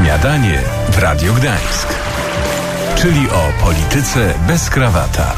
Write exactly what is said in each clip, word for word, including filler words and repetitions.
Śniadanie w Radiu Gdańsk. Czyli o polityce bez krawata.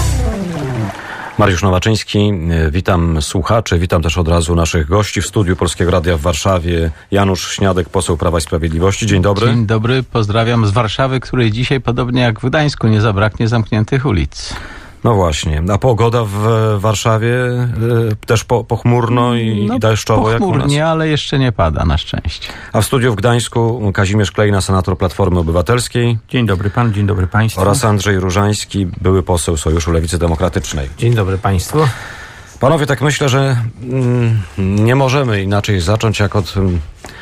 Mariusz Nowaczyński, witam słuchaczy, witam też od razu naszych gości w studiu Polskiego Radia w Warszawie. Janusz Śniadek, poseł Prawa i Sprawiedliwości. Dzień dobry. Dzień dobry, pozdrawiam z Warszawy, której dzisiaj, podobnie jak w Gdańsku, nie zabraknie zamkniętych ulic. No właśnie, a pogoda w Warszawie y, też po, pochmurno i, no, i deszczowo jak u nas? Pochmurnie, ale jeszcze nie pada, na szczęście. A w studiu w Gdańsku Kazimierz Klejna, senator Platformy Obywatelskiej. Dzień dobry panu, dzień dobry państwu. Oraz Andrzej Różański, były poseł Sojuszu Lewicy Demokratycznej. Dzień dobry państwu. Panowie, tak myślę, że mm, nie możemy inaczej zacząć jak od mm,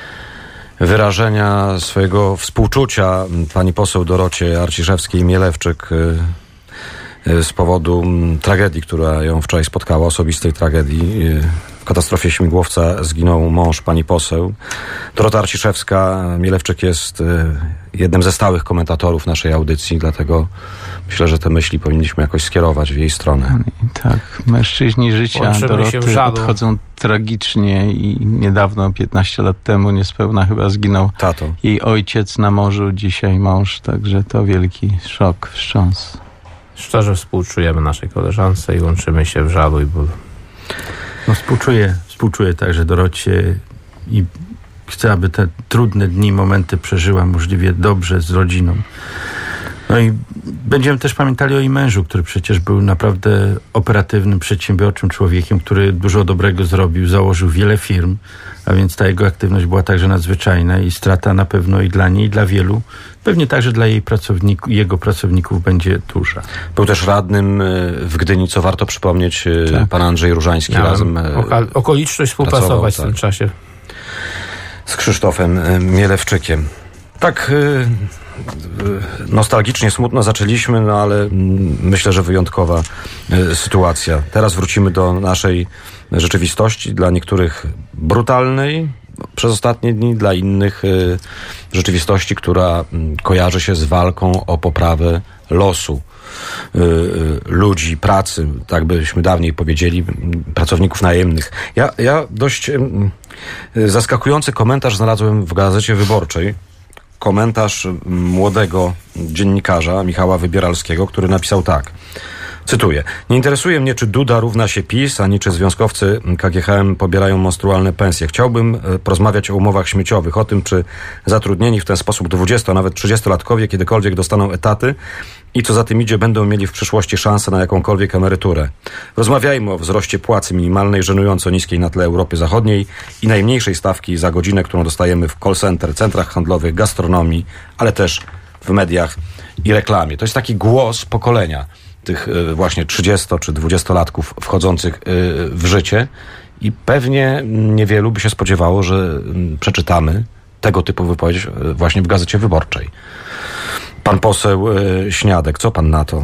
wyrażenia swojego współczucia pani poseł Dorocie Arciszewskiej-Mielewczyk y, z powodu tragedii, która ją wczoraj spotkała, osobistej tragedii. W katastrofie śmigłowca zginął mąż pani poseł. Dorota Arciszewska-Mielewczyk jest jednym ze stałych komentatorów naszej audycji, dlatego myślę, że te myśli powinniśmy jakoś skierować w jej stronę. Tak, mężczyźni życia Łączymy Doroty odchodzą tragicznie i niedawno, piętnaście lat temu, niespełna chyba zginął Tato. jej ojciec na morzu, dzisiaj mąż, także to wielki szok, wstrząs. Szczerze współczujemy naszej koleżance i łączymy się w żalu i bólu. No współczuję, współczuję także Dorocie i chcę, aby te trudne dni, momenty przeżyła możliwie dobrze z rodziną. No i będziemy też pamiętali o jej mężu, który przecież był naprawdę operatywnym, przedsiębiorczym człowiekiem, który dużo dobrego zrobił, założył wiele firm, a więc ta jego aktywność była także nadzwyczajna i strata na pewno i dla niej, i dla wielu, pewnie także dla jej pracowników, jego pracowników będzie duża. Był też radnym w Gdyni, co warto przypomnieć, tak. Pan Andrzej Różański Miałem razem oka- okoliczność współpracować tak. w tym czasie. Z Krzysztofem Mielewczykiem. Tak nostalgicznie, smutno zaczęliśmy, no ale myślę, że wyjątkowa sytuacja. Teraz wrócimy do naszej rzeczywistości, dla niektórych brutalnej przez ostatnie dni, dla innych rzeczywistości, która kojarzy się z walką o poprawę losu ludzi, pracy, tak byśmy dawniej powiedzieli, pracowników najemnych. Ja, ja dość zaskakujący komentarz znalazłem w Gazecie Wyborczej. Komentarz młodego dziennikarza Michała Wybieralskiego, który napisał tak. Cytuję. Nie interesuje mnie, czy Duda równa się PiS, ani czy związkowcy K G H M pobierają monstrualne pensje. Chciałbym porozmawiać o umowach śmieciowych, o tym, czy zatrudnieni w ten sposób dwudziesto, a nawet trzydziestolatkowie kiedykolwiek dostaną etaty i co za tym idzie, będą mieli w przyszłości szansę na jakąkolwiek emeryturę. Rozmawiajmy o wzroście płacy minimalnej, żenująco niskiej na tle Europy Zachodniej i najmniejszej stawki za godzinę, którą dostajemy w call center, centrach handlowych, gastronomii, ale też w mediach i reklamie. To jest taki głos pokolenia tych właśnie trzydziesto czy dwudziestolatków wchodzących w życie i pewnie niewielu by się spodziewało, że przeczytamy tego typu wypowiedź właśnie w Gazecie Wyborczej. Pan poseł Śniadek, co pan na to?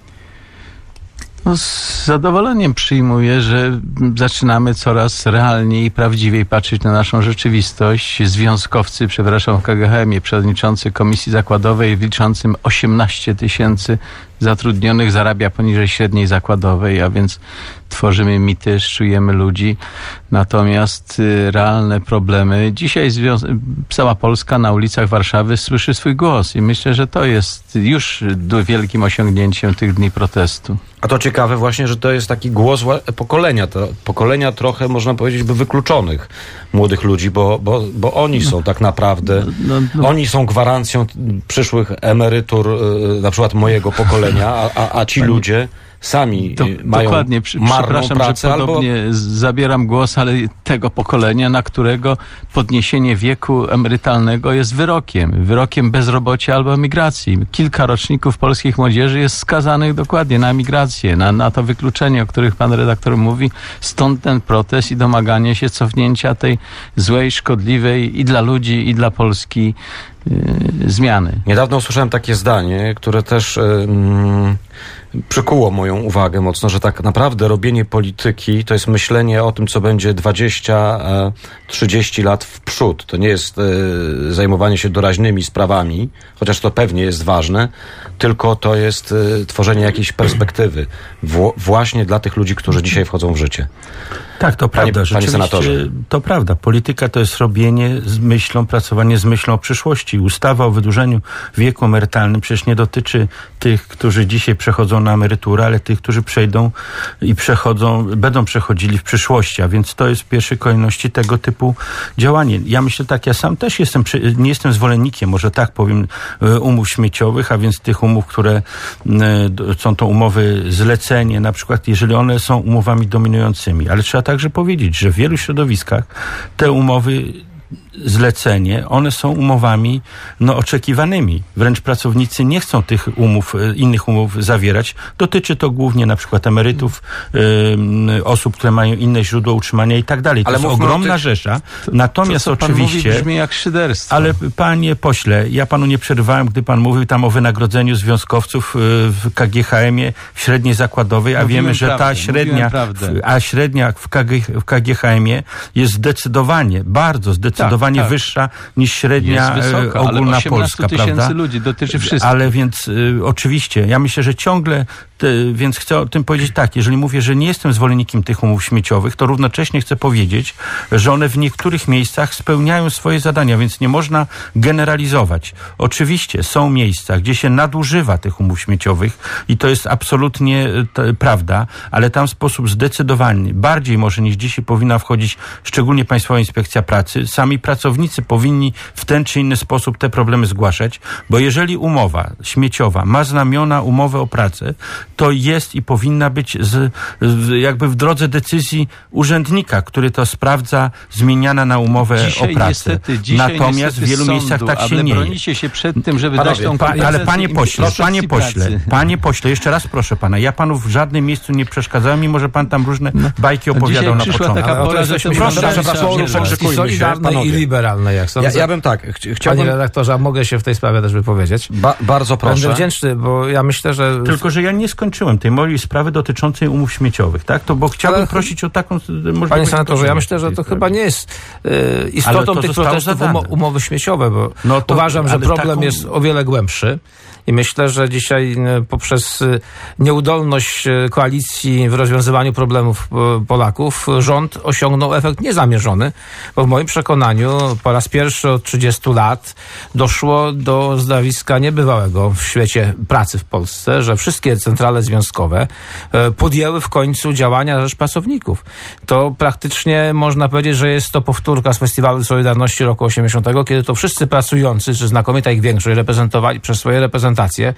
No, z zadowoleniem przyjmuję, że zaczynamy coraz realniej i prawdziwiej patrzeć na naszą rzeczywistość. Związkowcy, przepraszam, w K G H M-ie, przewodniczący Komisji Zakładowej liczącym osiemnaście tysięcy zatrudnionych zarabia poniżej średniej zakładowej, a więc tworzymy mity, szczujemy ludzi. Natomiast y, realne problemy. Dzisiaj zwią- cała Polska na ulicach Warszawy słyszy swój głos i myślę, że to jest już wielkim osiągnięciem tych dni protestu. A to ciekawe właśnie, że to jest taki głos pokolenia, to pokolenia trochę, można powiedzieć, by wykluczonych młodych ludzi, bo, bo, bo oni są tak naprawdę, no, no, no. oni są gwarancją przyszłych emerytur, na przykład mojego pokolenia, a, a, a ci Pani... ludzie sami to, mają dokładnie. marną Przepraszam, pracę, że podobnie albo... zabieram głos, ale tego pokolenia, na którego podniesienie wieku emerytalnego jest wyrokiem. Wyrokiem bezrobocia albo emigracji. Kilka roczników polskich młodzieży jest skazanych dokładnie na emigrację, na, na to wykluczenie, o których pan redaktor mówi. Stąd ten protest i domaganie się cofnięcia tej złej, szkodliwej i dla ludzi, i dla Polski yy, zmiany. Niedawno usłyszałem takie zdanie, które też... Yy, przykuło moją uwagę mocno, że tak naprawdę robienie polityki to jest myślenie o tym, co będzie dwadzieścia trzydzieści lat w przód. To nie jest y, zajmowanie się doraźnymi sprawami, chociaż to pewnie jest ważne, tylko to jest y, tworzenie jakiejś perspektywy w, właśnie dla tych ludzi, którzy dzisiaj wchodzą w życie. Tak, to Panie, prawda. panie senatorze. To prawda. Polityka to jest robienie z myślą, pracowanie z myślą o przyszłości. Ustawa o wydłużeniu wieku emerytalnym przecież nie dotyczy tych, którzy dzisiaj przechodzą na emeryturę, ale tych, którzy przejdą i przechodzą, będą przechodzili w przyszłości. A więc to jest w pierwszej kolejności tego typu działanie. Ja myślę tak, ja sam też jestem, nie jestem zwolennikiem, może tak powiem, umów śmieciowych, a więc tych umów, które są to umowy zlecenie, na przykład, jeżeli one są umowami dominującymi. Ale trzeba także powiedzieć, że w wielu środowiskach te umowy zlecenie, one są umowami no, oczekiwanymi. Wręcz pracownicy nie chcą tych umów, innych umów zawierać. Dotyczy to głównie na przykład emerytów, y, osób, które mają inne źródło utrzymania i tak dalej. To ale jest ogromna tych... rzesza. Natomiast to, co oczywiście... pan mówi, brzmi jak szyderstwo. Ale panie pośle, ja panu nie przerywałem, gdy pan mówił tam o wynagrodzeniu związkowców w K G H M-ie w średniej zakładowej, a Mówiłem wiemy, że prawdę, ta średnia, a średnia w K G H M-ie jest zdecydowanie, bardzo zdecydowanie tak, tak. wyższa niż średnia wysoka, ogólna polska, prawda? Ludzi dotyczy wszystkich. Ale więc y, oczywiście, ja myślę, że ciągle, te, więc chcę o tym powiedzieć tak, jeżeli mówię, że nie jestem zwolennikiem tych umów śmieciowych, to równocześnie chcę powiedzieć, że one w niektórych miejscach spełniają swoje zadania, więc nie można generalizować. Oczywiście są miejsca, gdzie się nadużywa tych umów śmieciowych i to jest absolutnie t, prawda, ale tam w sposób zdecydowany, bardziej może niż dzisiaj powinna wchodzić szczególnie Państwowa Inspekcja Pracy, sami pracownicy powinni w ten czy inny sposób te problemy zgłaszać, bo jeżeli umowa śmieciowa ma znamiona umowę o pracę, to jest i powinna być z, z, jakby w drodze decyzji urzędnika, który to sprawdza, zmieniana na umowę dzisiaj o pracę. Niestety, Natomiast niestety w wielu sądu, miejscach tak się ale nie bronicie się przed tym, żeby Panowie, dać tą pa, ale panie pośle, panie pośle, pracy. panie pośle, jeszcze raz proszę pana, ja panu w żadnym miejscu nie przeszkadzałem, mimo że pan tam różne no, bajki opowiadał na początku. Taka pora, że solidarnej i liberalnej, jak sądzę. Ja, ja bym tak, ch- chciałbym... Panie redaktorze, mogę się w tej sprawie też wypowiedzieć? Ba- bardzo proszę. Będę wdzięczny, bo ja myślę, że... Tylko, że ja nie skończyłem tej mojej sprawy dotyczącej umów śmieciowych, tak? To bo chciałbym Ale... prosić o taką możliwość... Panie senatorze, ja myślę, że to chyba nie jest y, istotą tych protestów um- umowy śmieciowe, bo no to, uważam, że problem taką... jest o wiele głębszy. I myślę, że dzisiaj poprzez nieudolność koalicji w rozwiązywaniu problemów Polaków rząd osiągnął efekt niezamierzony, bo w moim przekonaniu po raz pierwszy od trzydziestu lat doszło do zjawiska niebywałego w świecie pracy w Polsce, że wszystkie centrale związkowe podjęły w końcu działania na rzecz pracowników. To praktycznie można powiedzieć, że jest to powtórka z Festiwalu Solidarności roku osiemdziesiątego, kiedy to wszyscy pracujący, czy znakomita ich większość, reprezentowali przez swoje reprezentacje,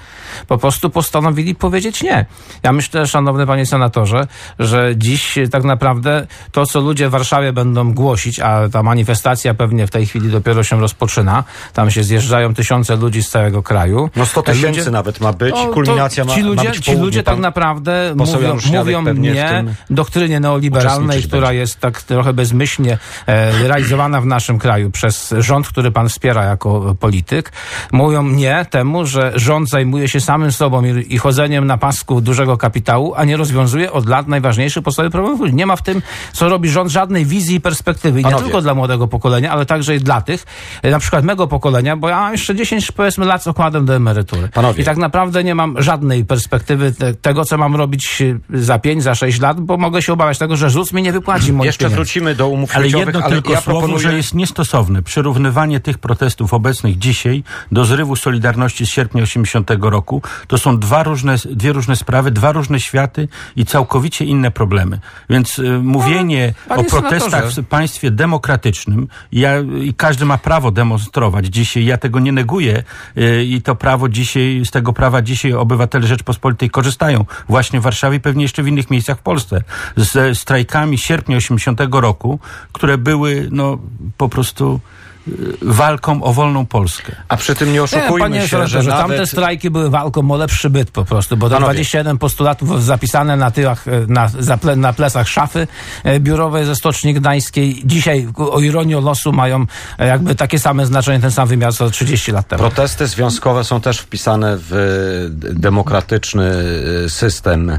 po prostu postanowili powiedzieć nie. Ja myślę, szanowny panie senatorze, że dziś tak naprawdę to, co ludzie w Warszawie będą głosić, a ta manifestacja pewnie w tej chwili dopiero się rozpoczyna, tam się zjeżdżają tysiące ludzi z całego kraju. No sto tysięcy ludzie, nawet ma być, to, kulminacja to ci ma, ludzie, ma być Ci ludzie tak naprawdę mówią, mówią nie doktrynie neoliberalnej, która będzie. jest tak trochę bezmyślnie e, realizowana w naszym kraju przez rząd, który pan wspiera jako polityk. Mówią nie temu, że rząd zajmuje się samym sobą i, i chodzeniem na pasku dużego kapitału, a nie rozwiązuje od lat najważniejszych podstawowych problemów. Nie ma w tym, co robi rząd, żadnej wizji i perspektywy. I Panowie. nie tylko dla młodego pokolenia, ale także i dla tych, na przykład mego pokolenia, bo ja mam jeszcze dziesięć, powiedzmy, lat z okładem do emerytury. Panowie. I tak naprawdę nie mam żadnej perspektywy te, tego, co mam robić za pięć, za sześć lat, bo mogę się obawiać tego, że ZUS mi nie wypłaci moich Jeszcze pieniędzy. wrócimy do umów ale śmieciowych, jedno ale tylko ja słowo, proponuję... że jest niestosowne przyrównywanie tych protestów obecnych dzisiaj do zrywu Solidarności z sierpnia osiemdziesiątego roku. To są dwa różne, dwie różne sprawy, dwa różne światy i całkowicie inne problemy. Więc y, mówienie no, o protestach senatorze. w państwie demokratycznym, ja, i każdy ma prawo demonstrować dzisiaj, ja tego nie neguję y, i to prawo dzisiaj, z tego prawa dzisiaj obywatele Rzeczpospolitej korzystają. Właśnie w Warszawie, pewnie jeszcze w innych miejscach w Polsce. Z strajkami sierpnia osiemdziesiątego roku, które były no po prostu walką o wolną Polskę. A przy tym nie oszukujmy nie, panie się, że, że nawet... tamte strajki były walką o lepszy byt po prostu, bo to Panowie. dwadzieścia jeden postulatów zapisane na tyłach, na, na plecach szafy biurowej ze Stoczni Gdańskiej. Dzisiaj, o ironię losu, mają jakby takie same znaczenie, ten sam wymiar co trzydzieści lat temu. Protesty związkowe są też wpisane w demokratyczny system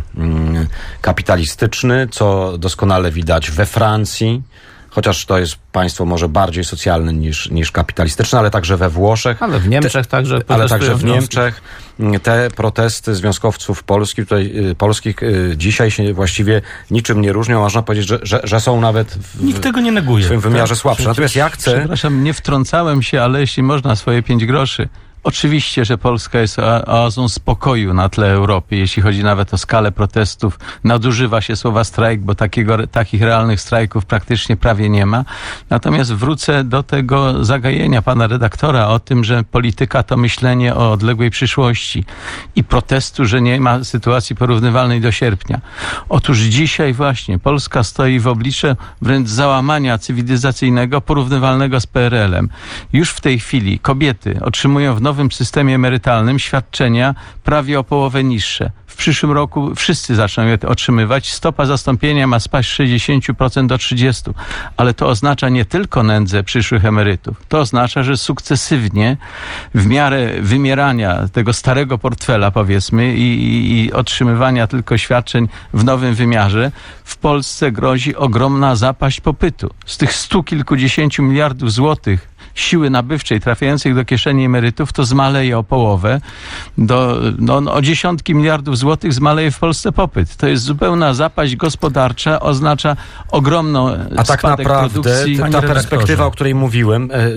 kapitalistyczny, co doskonale widać we Francji, chociaż to jest państwo może bardziej socjalne niż, niż kapitalistyczne, ale także we Włoszech. Ale w Niemczech te, także Ale także w Niemczech te protesty związkowców polskich, tutaj, polskich dzisiaj się właściwie niczym nie różnią. Można powiedzieć, że, że, że są nawet w, Nikt tego nie neguje. w swoim wymiarze tak? słabsze. Natomiast ja chcę... Przepraszam, nie wtrącałem się, ale jeśli można, swoje pięć groszy. Oczywiście, że Polska jest oazą spokoju na tle Europy, jeśli chodzi nawet o skalę protestów. Nadużywa się słowa strajk, bo takiego, takich realnych strajków praktycznie prawie nie ma. Natomiast wrócę do tego zagajenia pana redaktora o tym, że polityka to myślenie o odległej przyszłości i protestu, że nie ma sytuacji porównywalnej do sierpnia. Otóż dzisiaj właśnie Polska stoi w obliczu wręcz załamania cywilizacyjnego porównywalnego z P R L-em. Już w tej chwili kobiety otrzymują w nowym W nowym systemie emerytalnym świadczenia prawie o połowę niższe. W przyszłym roku wszyscy zaczną je otrzymywać. Stopa zastąpienia ma spaść z sześćdziesiąt procent do trzydziestu procent. Ale to oznacza nie tylko nędzę przyszłych emerytów. To oznacza, że sukcesywnie w miarę wymierania tego starego portfela, powiedzmy, i, i, i otrzymywania tylko świadczeń w nowym wymiarze, w Polsce grozi ogromna zapaść popytu. Z tych stu kilkudziesięciu miliardów złotych siły nabywczej trafiających do kieszeni emerytów, to zmaleje o połowę. Do, no, o dziesiątki miliardów złotych zmaleje w Polsce popyt. To jest zupełna zapaść gospodarcza, oznacza ogromną A tak spadek naprawdę produkcji. ta perspektywa, o której mówiłem, e, e,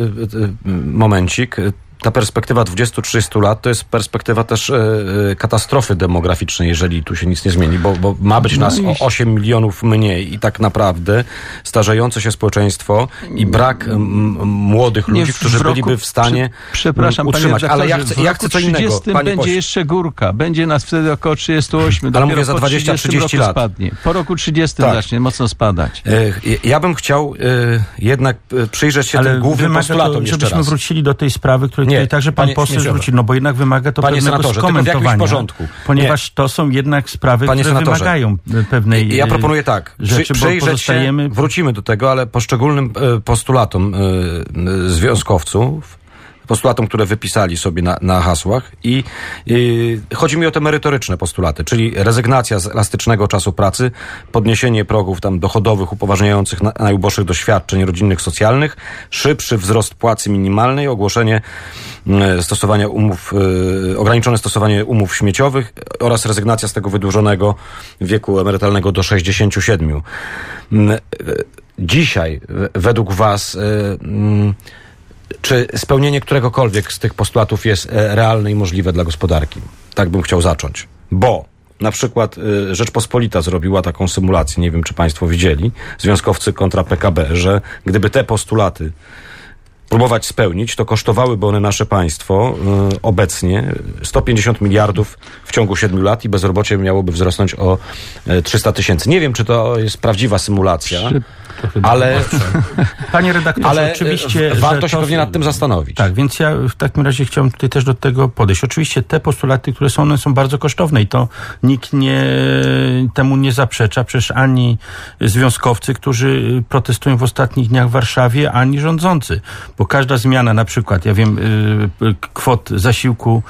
momencik, ta perspektywa dwudziestu trzydziestu lat to jest perspektywa też e, katastrofy demograficznej, jeżeli tu się nic nie zmieni, bo, bo ma być nas o osiem milionów mniej i tak naprawdę starzejące się społeczeństwo i brak m, młodych ludzi, nie, którzy roku, byliby w stanie prze, przepraszam, utrzymać. Ale ja chcę, ja chcę co innego. Panie będzie poś... jeszcze górka. Będzie nas wtedy około trzydziestu ośmiu. Ale mówię za dwadzieścia trzydzieści lat. Spadnie. Po roku trzydziestym tak. zacznie mocno spadać. E, ja bym chciał e, jednak przyjrzeć się Ale tym głównym postulatom jeszcze żebyśmy raz. wrócili do tej sprawy, której Nie, także pan poseł zwrócił, no bo jednak wymaga to panie pewnego senatorze, skomentowania, w porządku. ponieważ Nie. to są jednak sprawy, panie które senatorze, wymagają pewnej Ja proponuję tak, rzeczy, Przy, bo przyjrzeć pozostajemy... się, wrócimy do tego, ale poszczególnym postulatom związkowców, postulatom, które wypisali sobie na, na hasłach i, i chodzi mi o te merytoryczne postulaty, czyli rezygnacja z elastycznego czasu pracy, podniesienie progów tam dochodowych upoważniających na, najuboższych do świadczeń rodzinnych, socjalnych, szybszy wzrost płacy minimalnej, ogłoszenie e, stosowania umów, e, ograniczone stosowanie umów śmieciowych oraz rezygnacja z tego wydłużonego wieku emerytalnego do sześćdziesięciu siedmiu. E, dzisiaj w, według was e, czy spełnienie któregokolwiek z tych postulatów jest realne i możliwe dla gospodarki? Tak bym chciał zacząć. Bo na przykład Rzeczpospolita zrobiła taką symulację, nie wiem czy państwo widzieli, związkowcy kontra P K B, że gdyby te postulaty próbować spełnić, to kosztowałyby one nasze państwo y, obecnie sto pięćdziesiąt miliardów w ciągu siedmiu lat i bezrobocie miałoby wzrosnąć o y, trzysta tysięcy. Nie wiem, czy to jest prawdziwa symulacja, ale, panie redaktorze, ale oczywiście warto się to... pewnie nad tym zastanowić. Tak, więc ja w takim razie chciałem tutaj też do tego podejść. Oczywiście te postulaty, które są, one są bardzo kosztowne i to nikt nie, temu nie zaprzecza, przecież ani związkowcy, którzy protestują w ostatnich dniach w Warszawie, ani rządzący. Bo każda zmiana, na przykład, ja wiem, y, kwot zasiłku,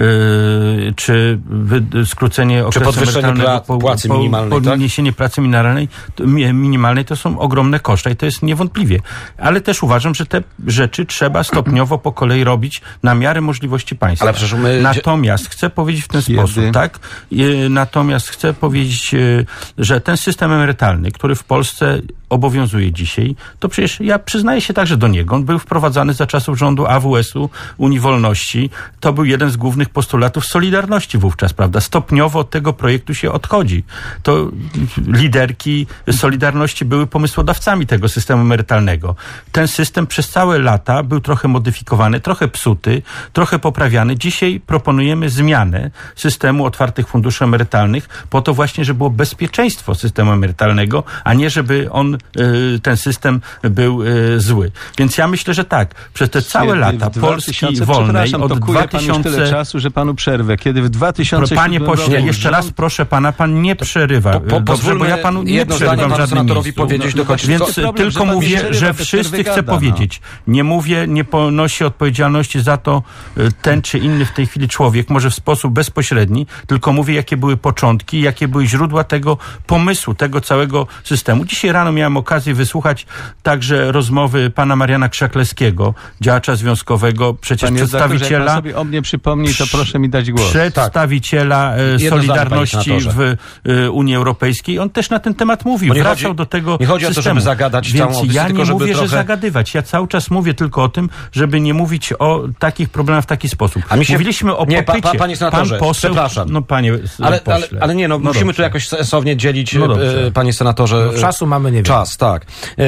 y, czy wy, skrócenie okresu emerytalnego, po, płacy minimalnej, po, podniesienie tak? pracy minimalnej to, minimalnej, to są ogromne koszta i to jest niewątpliwie. Ale też uważam, że te rzeczy trzeba stopniowo po kolei robić na miarę możliwości państwa. Ale przecież my... Natomiast chcę powiedzieć w ten Kiedy? sposób, tak? Y, natomiast chcę powiedzieć, y, że ten system emerytalny, który w Polsce obowiązuje dzisiaj, to przecież ja przyznaję się także do niego. On był wprowadzany za czasów rządu A W S-u, Unii Wolności. To był jeden z głównych postulatów Solidarności wówczas, prawda? Stopniowo od tego projektu się odchodzi. To liderki Solidarności były pomysłodawcami tego systemu emerytalnego. Ten system przez całe lata był trochę modyfikowany, trochę psuty, trochę poprawiany. Dzisiaj proponujemy zmianę systemu otwartych funduszy emerytalnych po to właśnie, żeby było bezpieczeństwo systemu emerytalnego, a nie żeby on ten system był zły. Więc ja myślę, że tak, przez te całe lata Polski wolnej od dwa tysiące... tyle czasu, że panu przerwę. Kiedy w dwa tysiące Panie pośle, jeszcze raz proszę pana, pan nie przerywa. Po, po, Dobrze, bo ja panu nie przerywam w żadnym miejscu. Powiedzieć do końca. Więc problem, tylko mówię, przerywa, że wszyscy chcę no. powiedzieć. Nie mówię, nie ponosi odpowiedzialności za to ten czy inny w tej chwili człowiek, może w sposób bezpośredni, tylko mówię, jakie były początki, jakie były źródła tego pomysłu, tego całego systemu. Dzisiaj rano miałem okazję wysłuchać także rozmowy pana Mariana Krzaklewskiego, działacza związkowego, przecież Panie przedstawiciela... Jak pan sobie o mnie przypomni, to proszę mi dać głos. Przedstawiciela tak. Solidarności w Unii Europejskiej. On też na ten temat mówił. Wracał chodzi, do tego nie chodzi systemu. o to, żeby zagadać Więc całą audycję, ja nie tylko, mówię, trochę... że zagadywać. Ja cały czas mówię tylko o tym, żeby nie mówić o takich problemach w taki sposób. A mi się... Mówiliśmy o nie, popycie. Pa, pa, panie senatorze, pan poseł... przepraszam. No panie ale, pośle. Ale, ale nie, no, no musimy dobrze. tu jakoś sensownie dzielić, no panie senatorze. No, czasu mamy niewiele. Czas, tak.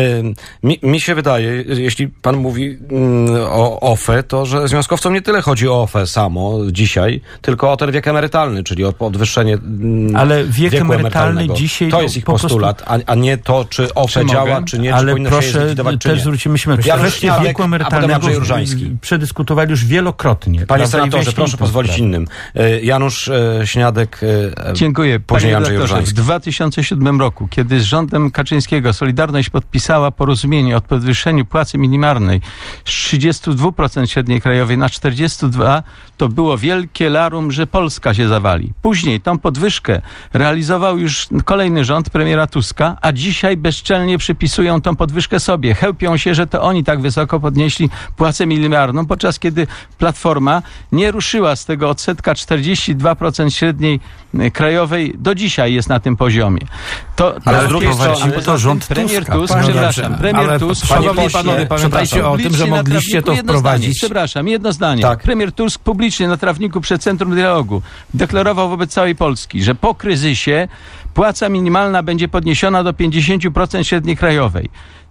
Mi, mi się wydaje, jeśli pan mówi o O F E, to że związkowcom nie tyle chodzi o O F E samo dzisiaj, tylko o ten wiek emerytalny, czyli o podwyższenie ale wiek emerytalny dzisiaj to jest ich postulat, prostu... a, a nie to, czy O F E czy działa, czy nie, ale czy powinno proszę, się zlikwidować, czy też nie. zwrócimy się na kwestię wieku emerytalnego. Przedyskutowali już wielokrotnie. Panie senatorze, proszę pozwolić innym. Janusz Śniadek, dziękuję. później Panie Andrzej Różański. W dwa tysiące siódmym roku, kiedy z rządem Kaczyńskiego Solidarność podpisała porozumienie o podwyższeniu płacy minimalnej z trzydziestu dwóch procent średniej krajowej na czterdzieści dwa procent, to było wielkie larum, że Polska się zawali. Później tą podwyżkę realizował już kolejny rząd premiera Tuska, a dzisiaj bezczelnie przypisują tą podwyżkę sobie. Chełpią się, że to oni tak wysoko podnieśli płacę minimalną, podczas kiedy Platforma nie ruszyła z tego odsetka czterdzieści dwa procent średniej krajowej. Do dzisiaj jest na tym poziomie. To, ale to, drugiej strony to rząd premier Tuska. Tusk, przepraszam, premier ale, Tusk, szanowni panowie, pamiętajcie o tym, że mogliście to wprowadzić. Przepraszam, jedno zdanie. Tak. Premier Tusk publicznie na trawniku przed Centrum Dialogu deklarował wobec całej Polski, że po kryzysie płaca minimalna będzie podniesiona do pięćdziesiąt procent średniej krajowej.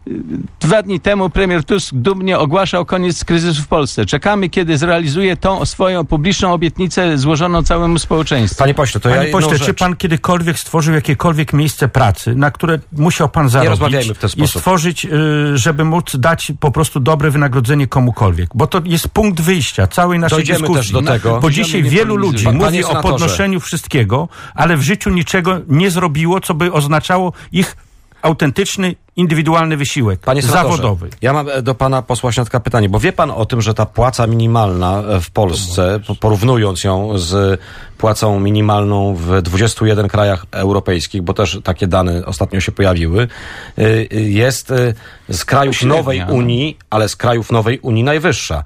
Dwa dni temu premier Tusk dumnie ogłaszał koniec kryzysu w Polsce. Czekamy, kiedy zrealizuje tą swoją publiczną obietnicę złożoną całemu społeczeństwu. Panie pośle, to Panie ja pośle, czy rzecz. pan kiedykolwiek stworzył jakiekolwiek miejsce pracy, na które musiał pan zarobić nie rozmawiajmy w ten sposób. i stworzyć, żeby móc dać po prostu dobre wynagrodzenie komukolwiek? Bo to jest punkt wyjścia całej naszej Dojdziemy dyskusji. też do tego. Bo dzisiaj wielu ludzi Pan, mówi o podnoszeniu wszystkiego, ale w życiu niczego nie zrobiło, co by oznaczało ich autentyczny, indywidualny wysiłek Panie zawodowy. Ja mam do pana posła Śniadka pytanie, bo wie pan o tym, że ta płaca minimalna w Polsce, porównując ją z płacą minimalną w dwudziestu jeden krajach europejskich, bo też takie dane ostatnio się pojawiły, jest z krajów Średnia, nowej no. Unii, ale z krajów nowej Unii najwyższa.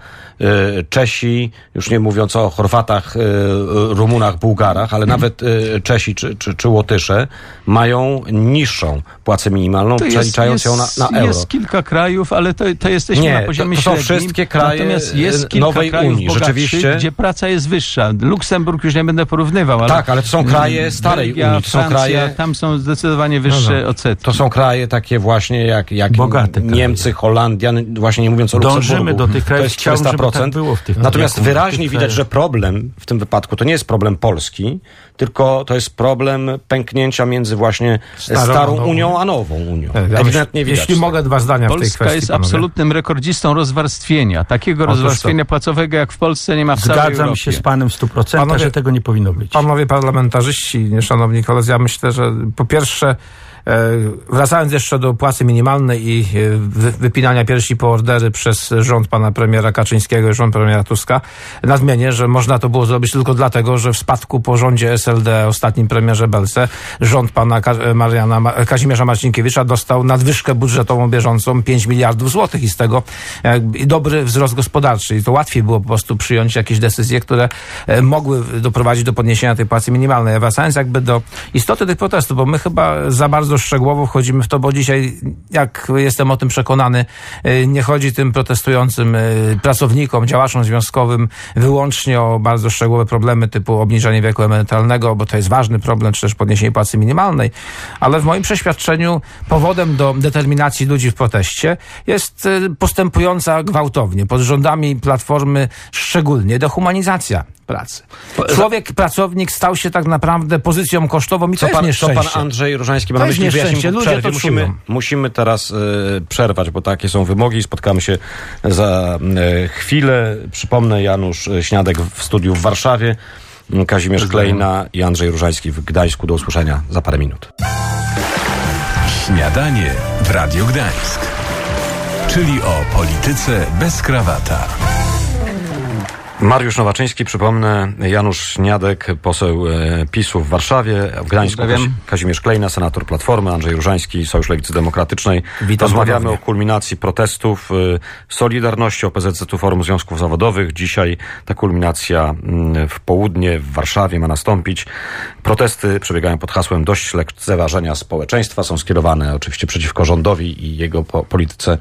Czesi, już nie mówiąc o Chorwatach, Rumunach, Bułgarach, ale nawet Czesi czy, czy, czy Łotysze mają niższą płacę minimalną, przeliczając ją na, na euro. Jest kilka krajów, ale to, to jesteśmy nie, na poziomie to, to są średnim. wszystkie kraje Natomiast jest kilka nowej krajów Unii, rzeczywiście, gdzie praca jest wyższa. Luksemburg już nie będę porównywał, ale... Tak, ale to są kraje starej Belgia, Unii. To są Francja, kraje... tam są zdecydowanie wyższe no, no. odsetki. To są kraje takie właśnie jak, jak Bogate Niemcy, kraje. Holandia, właśnie nie mówiąc o Luksemburgu. Dążymy do tych krajów, to jest czterysta procent. Tak było w tych Natomiast wyraźnie widać, że problem w tym wypadku to nie jest problem Polski, tylko to jest problem pęknięcia między właśnie starą, starą Unią a nową Unią. Tak, ewidentnie widać. Jeśli mogę dwa zdania Polska w tej kwestii. Polska jest panowie. absolutnym rekordzistą rozwarstwienia. Takiego Otóż rozwarstwienia to. płacowego jak w Polsce nie ma w całej Zgadzam Europie. się z panem w stu procentach, panowie, że tego nie powinno być. Panowie parlamentarzyści, szanowni koledzy, ja myślę, że po pierwsze wracając jeszcze do płacy minimalnej i wypinania piersi po ordery przez rząd pana premiera Kaczyńskiego i rząd premiera Tuska, nadmienię, że można to było zrobić tylko dlatego, że w spadku po rządzie S L D, ostatnim premierze Belce, rząd pana Mariana, Kazimierza Marcinkiewicza dostał nadwyżkę budżetową bieżącą pięć miliardów złotych i z tego dobry wzrost gospodarczy. I to łatwiej było po prostu przyjąć jakieś decyzje, które mogły doprowadzić do podniesienia tej płacy minimalnej. A wracając jakby do istoty tych protestów, bo my chyba za bardzo szczegółowo wchodzimy w to, bo dzisiaj, jak jestem o tym przekonany, nie chodzi tym protestującym pracownikom, działaczom związkowym wyłącznie o bardzo szczegółowe problemy typu obniżenie wieku emerytalnego, bo to jest ważny problem, czy też podniesienie płacy minimalnej, ale w moim przeświadczeniu powodem do determinacji ludzi w proteście jest postępująca gwałtownie, pod rządami Platformy szczególnie, dehumanizacja pracy. Człowiek, pracownik stał się tak naprawdę pozycją kosztową i to, to jest pan, nieszczęście. To pan Andrzej Różański ma to na myśli, jest nieszczęście. Ludzie przerwie. to musimy, czują. musimy teraz y, przerwać, bo takie są wymogi. Spotkamy się za y, chwilę. Przypomnę, Janusz Śniadek w studiu w Warszawie, Kazimierz Klejna i Andrzej Różański w Gdańsku. Do usłyszenia za parę minut. Śniadanie w Radiu Gdańsk. Czyli o polityce bez krawata. Mariusz Nowaczyński, przypomnę, Janusz Śniadek, poseł e, PiSu w Warszawie, w Gdańsku Kazi- Kazimierz Klejna, senator Platformy, Andrzej Różański, Sojusz Lewicy Demokratycznej. Witam. Rozmawiamy ponownie. o kulminacji protestów e, Solidarności, O P Z Z-u, Forum Związków Zawodowych. Dzisiaj ta kulminacja m, w południe w Warszawie ma nastąpić. Protesty przebiegają pod hasłem dość lekceważenia społeczeństwa. Są skierowane oczywiście przeciwko rządowi i jego po- polityce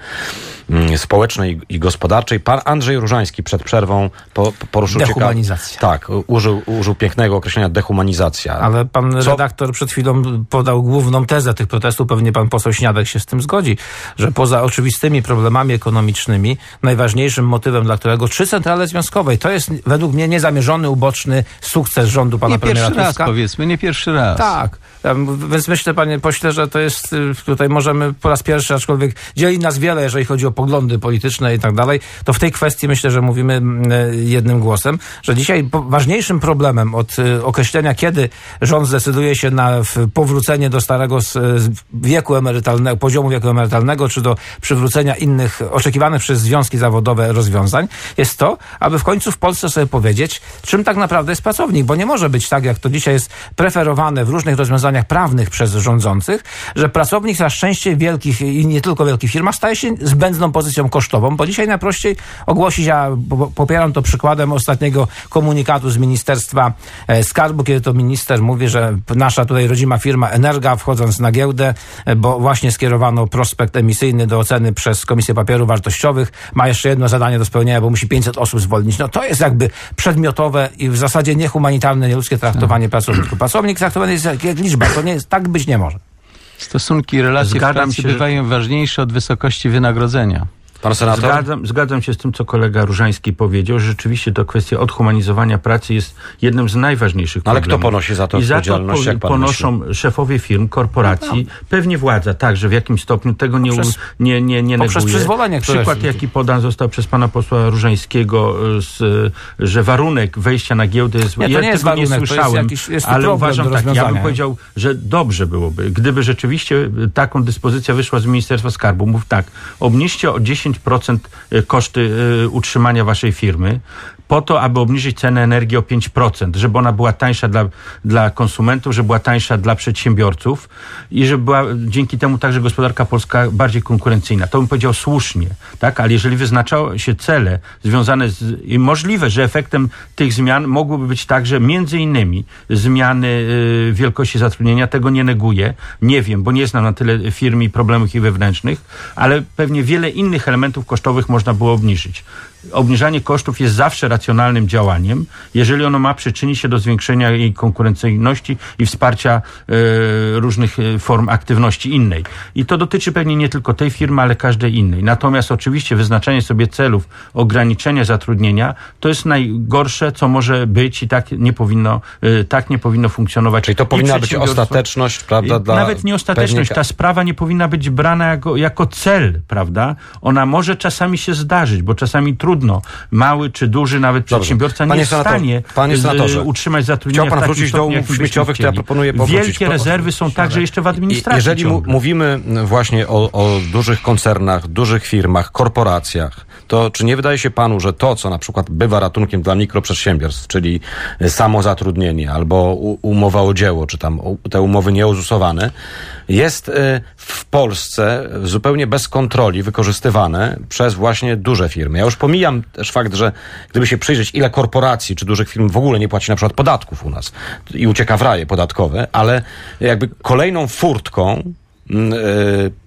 m, społecznej i gospodarczej. Pan Andrzej Różański przed przerwą po poruszył Dehumanizacja. Ciekawe, tak, użył, użył pięknego określenia dehumanizacja. Ale pan Co? redaktor przed chwilą podał główną tezę tych protestów, pewnie pan poseł Śniadek się z tym zgodzi, że poza oczywistymi problemami ekonomicznymi, najważniejszym motywem, dla którego trzy centrale związkowe, i to jest według mnie niezamierzony, uboczny sukces rządu pana nie premiera pierwszy Tuska. raz, powiedzmy, nie pierwszy raz. Tak. Więc myślę, panie pośle, że to jest, tutaj możemy po raz pierwszy, aczkolwiek dzieli nas wiele, jeżeli chodzi o poglądy polityczne i tak dalej, to w tej kwestii myślę, że mówimy jednym głosem, że dzisiaj ważniejszym problemem od określenia, kiedy rząd zdecyduje się na powrócenie do starego wieku emerytalnego, poziomu wieku emerytalnego, czy do przywrócenia innych oczekiwanych przez związki zawodowe rozwiązań, jest to, aby w końcu w Polsce sobie powiedzieć, czym tak naprawdę jest pracownik, bo nie może być tak, jak to dzisiaj jest preferowane w różnych rozwiązaniach prawnych przez rządzących, że pracownik coraz częściej w wielkich i nie tylko wielkich firmach staje się zbędną pozycją kosztową, bo dzisiaj najprościej ogłosić, ja popieram to przykładem ostatniego komunikatu z Ministerstwa Skarbu, kiedy to minister mówi, że nasza tutaj rodzima firma Energa, wchodząc na giełdę, bo właśnie skierowano prospekt emisyjny do oceny przez Komisję Papierów Wartościowych, ma jeszcze jedno zadanie do spełnienia, bo musi pięćset osób zwolnić. No to jest jakby przedmiotowe i w zasadzie niehumanitarne, nieludzkie traktowanie pracowników. Pracownik traktowany jest jak, jak liczba. To nie jest, tak być nie może. Stosunki i relacje Zgadzam w pracy się, bywają że... ważniejsze od wysokości wynagrodzenia. Pan senator? Zgadzam, zgadzam się z tym, co kolega Różański powiedział, że rzeczywiście to kwestia odhumanizowania pracy jest jednym z najważniejszych Ale problemów. kto ponosi za to I za to odpowiedzialność, po, jak pan ponoszą myśli? szefowie firm, korporacji, pewnie władza także w jakimś stopniu tego nie, Poprzez- nie, nie, nie poprzez neguje. przyzwolenie, które Przykład, jest- jaki podan został przez pana posła Różańskiego, z, że warunek wejścia na giełdę jest... Nie, to ja nie jest tego warunek, nie to jest słyszałem, jakiś- jest tu ale problem uważam do tak, ja rozwiązania. bym powiedział, że dobrze byłoby, gdyby rzeczywiście taką dyspozycja wyszła z Ministerstwa Skarbu. Mów tak, obniżcie o dziesięć procent koszty y, utrzymania waszej firmy, po to, aby obniżyć cenę energii o pięć procent, żeby ona była tańsza dla, dla konsumentów, żeby była tańsza dla przedsiębiorców i żeby była dzięki temu także gospodarka polska bardziej konkurencyjna. To bym powiedział słusznie, tak? Ale jeżeli wyznaczało się cele związane z... i możliwe, że efektem tych zmian mogłoby być także między innymi zmiany y, wielkości zatrudnienia, tego nie neguję, nie wiem, bo nie znam na tyle firm i problemów ich wewnętrznych, ale pewnie wiele innych elementów kosztowych można było obniżyć. Obniżanie kosztów jest zawsze racjonalnym działaniem, jeżeli ono ma przyczynić się do zwiększenia jej konkurencyjności i wsparcia e, różnych form aktywności innej. I to dotyczy pewnie nie tylko tej firmy, ale każdej innej. Natomiast oczywiście wyznaczanie sobie celów ograniczenia zatrudnienia to jest najgorsze, co może być i tak nie powinno, e, tak nie powinno funkcjonować. Czyli to I powinna być przedsiębiorstwo- ostateczność, prawda? Dla Nawet nie ostateczność. pewnika- Ta sprawa nie powinna być brana jako, jako cel, prawda? Ona może czasami się zdarzyć, bo czasami trudno. Mały czy duży, nawet Dobrze. przedsiębiorca nie Panie jest w senator- stanie panie z- senatorze, utrzymać zatrudnienia chciał pan w takim wrócić do stopniu, umów jakim byśmy śmieciowych, to ja chcieli. proponuję powrócić. Wielkie Po- rezerwy są także jeszcze w administracji. Jeżeli mu, ciągle. mówimy właśnie o, o dużych koncernach, dużych firmach, korporacjach, to czy nie wydaje się panu, że to, co na przykład bywa ratunkiem dla mikroprzedsiębiorstw, czyli samozatrudnienie albo u, umowa o dzieło, czy tam u, te umowy nieuzusowane, jest y, w Polsce zupełnie bez kontroli wykorzystywane przez właśnie duże firmy. Ja już pomijam też fakt, że gdyby się przyjrzeć, ile korporacji czy dużych firm w ogóle nie płaci na przykład podatków u nas i ucieka w raje podatkowe, ale jakby kolejną furtką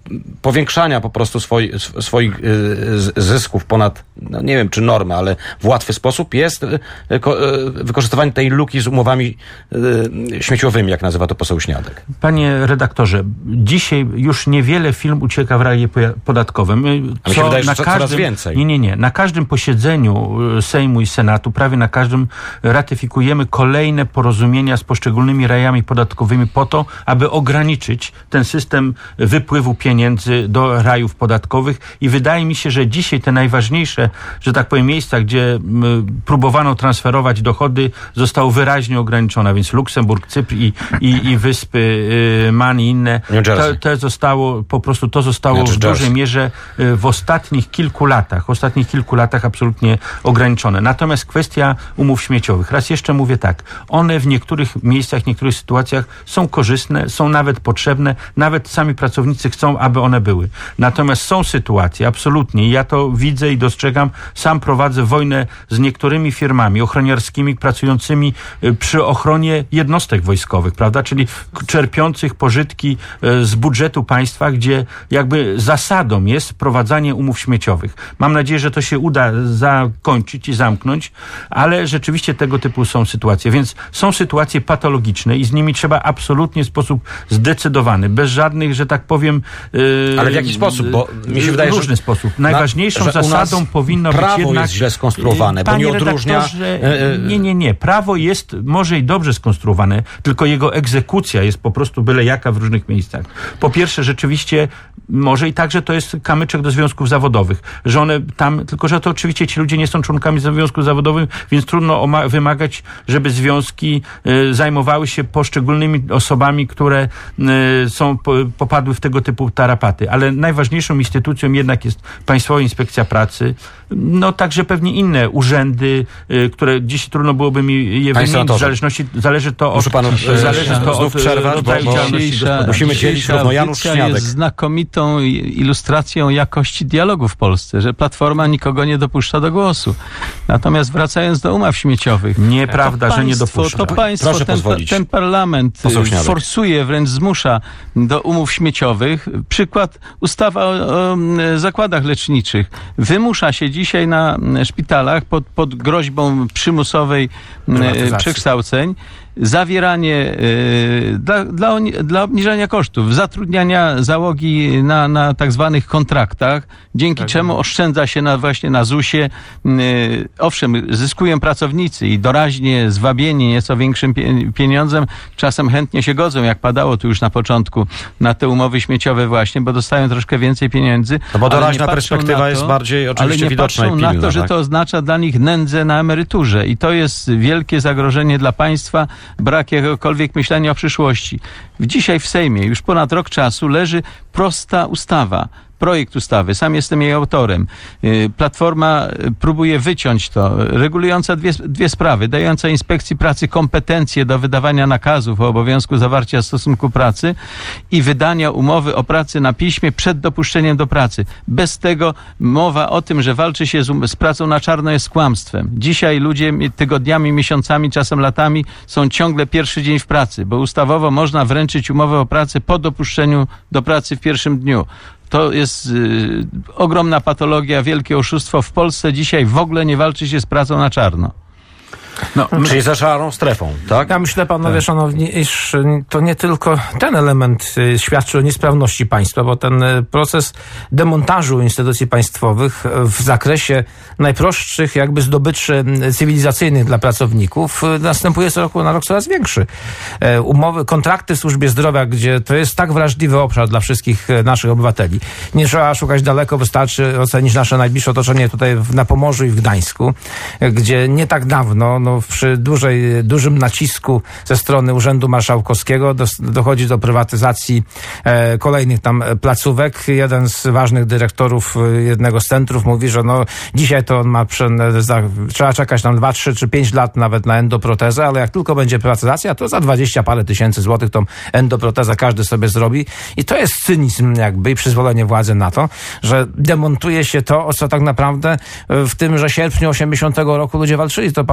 powiększania po prostu swoi, swoich zysków ponad, no nie wiem czy normy, ale w łatwy sposób jest wykorzystywanie tej luki z umowami śmieciowymi, jak nazywa to poseł Śniadek. Panie redaktorze, dzisiaj już niewiele firm ucieka w raje podatkowe. My, co, się wydaje, że na co, każdym, coraz więcej. Nie, nie, nie. Na każdym posiedzeniu Sejmu i Senatu, prawie na każdym, ratyfikujemy kolejne porozumienia z poszczególnymi rajami podatkowymi po to, aby ograniczyć ten system wypływu pieniędzy do rajów podatkowych i wydaje mi się, że dzisiaj te najważniejsze, że tak powiem, miejsca, gdzie m, próbowano transferować dochody, zostało wyraźnie ograniczone, więc Luksemburg, Cypr i, i, i wyspy y, Man i inne, to, to zostało, po prostu to zostało w dużej mierze y, w ostatnich kilku latach, w ostatnich kilku latach absolutnie ograniczone. Natomiast kwestia umów śmieciowych, raz jeszcze mówię tak, one w niektórych miejscach, w niektórych sytuacjach są korzystne, są nawet potrzebne, nawet sami pracownicy chcą, aby one były. Natomiast są sytuacje, absolutnie, i ja to widzę i dostrzegam, sam prowadzę wojnę z niektórymi firmami ochroniarskimi pracującymi przy ochronie jednostek wojskowych, prawda, czyli czerpiących pożytki z budżetu państwa, gdzie jakby zasadą jest wprowadzanie umów śmieciowych. Mam nadzieję, że to się uda zakończyć i zamknąć, ale rzeczywiście tego typu są sytuacje, więc są sytuacje patologiczne i z nimi trzeba absolutnie w sposób zdecydowany, bez żadnych, że tak powiem... Yy, ale w jaki sposób? Bo mi się wydaje, w różny że, sposób. Najważniejszą na, zasadą powinno być jednak... Prawo jest źle skonstruowane, bo nie odróżnia... Nie, nie, nie. Prawo jest może i dobrze skonstruowane, tylko jego egzekucja jest po prostu byle jaka w różnych miejscach. Po pierwsze, rzeczywiście może i także to jest kamyczek do związków zawodowych, że one tam, tylko że to oczywiście ci ludzie nie są członkami związków zawodowych, więc trudno oma- wymagać, żeby związki y, zajmowały się poszczególnymi osobami, które y, są, po, popadły w tego typu tarapaty. Ale najważniejszą instytucją jednak jest Państwowa Inspekcja Pracy, no także pewnie inne urzędy, y, które dziś trudno byłoby mi je wymienić, w zależności, zależy to od... Panu, zależy to znów od przerwać, bo, bo musimy dzielić równo. Janusz Śniadek jest znakomitą ilustracją jakości dialogu w Polsce, że Platforma nikogo nie dopuszcza do głosu. Natomiast wracając do umaw śmieciowych... Nieprawda, państwo, że nie dopuszcza. To państwo, Proszę ten, ten parlament forsuje, wręcz zmusza do umów śmieciowych. Przykład ustawa o, o zakładach leczniczych. Wymusza się dzisiaj na szpitalach pod, pod groźbą przymusowej przekształceń zawieranie y, dla, dla, dla obniżania kosztów, zatrudniania załogi na, na tak zwanych kontraktach, dzięki tak, czemu oszczędza się na, właśnie na zusie. Y, owszem, zyskują pracownicy i doraźnie zwabieni nieco większym pie, pieniądzem, czasem chętnie się godzą, jak padało tu już na początku, na te umowy śmieciowe właśnie, bo dostają troszkę więcej pieniędzy. No bo doraźna perspektywa to, jest bardziej oczywiście widoczna i pilna. Ale nie patrzą na to, że tak? to oznacza dla nich nędzę na emeryturze i to jest wielkie zagrożenie dla państwa, brak jakiegokolwiek myślenia o przyszłości. Dzisiaj w Sejmie już ponad rok czasu leży prosta ustawa, projekt ustawy, sam jestem jej autorem. Platforma próbuje wyciąć to, regulująca dwie, dwie sprawy, dająca Inspekcji Pracy kompetencje do wydawania nakazów o obowiązku zawarcia stosunku pracy i wydania umowy o pracy na piśmie przed dopuszczeniem do pracy. Bez tego mowa o tym, że walczy się z, z pracą na czarno jest kłamstwem. Dzisiaj ludzie tygodniami, miesiącami, czasem latami są ciągle pierwszy dzień w pracy, bo ustawowo można wręczyć umowę o pracę po dopuszczeniu do pracy w pierwszym dniu. To jest y, ogromna patologia, wielkie oszustwo. W Polsce dzisiaj w ogóle nie walczy się z pracą na czarno. No, czyli za szarą strefą, tak? Ja myślę, panowie tak. szanowni, iż to nie tylko ten element świadczy o niesprawności państwa, bo ten proces demontażu instytucji państwowych w zakresie najprostszych jakby zdobyczy cywilizacyjnych dla pracowników następuje z roku na rok coraz większy. Umowy, kontrakty w służbie zdrowia, gdzie to jest tak wrażliwy obszar dla wszystkich naszych obywateli. Nie trzeba szukać daleko, wystarczy ocenić nasze najbliższe otoczenie tutaj na Pomorzu i w Gdańsku, gdzie nie tak dawno no, przy dużej, dużym nacisku ze strony Urzędu Marszałkowskiego do, dochodzi do prywatyzacji e, kolejnych tam placówek. Jeden z ważnych dyrektorów jednego z centrów mówi, że no dzisiaj to on ma prze, za, trzeba czekać tam dwa, trzy czy pięć lat nawet na endoprotezę, ale jak tylko będzie prywatyzacja, to za dwadzieścia parę tysięcy złotych tą endoprotezę każdy sobie zrobi. I to jest cynizm jakby i przyzwolenie władzy na to, że demontuje się to, o co tak naprawdę w tymże sierpniu osiemdziesiątego roku ludzie walczyli. To pan poseł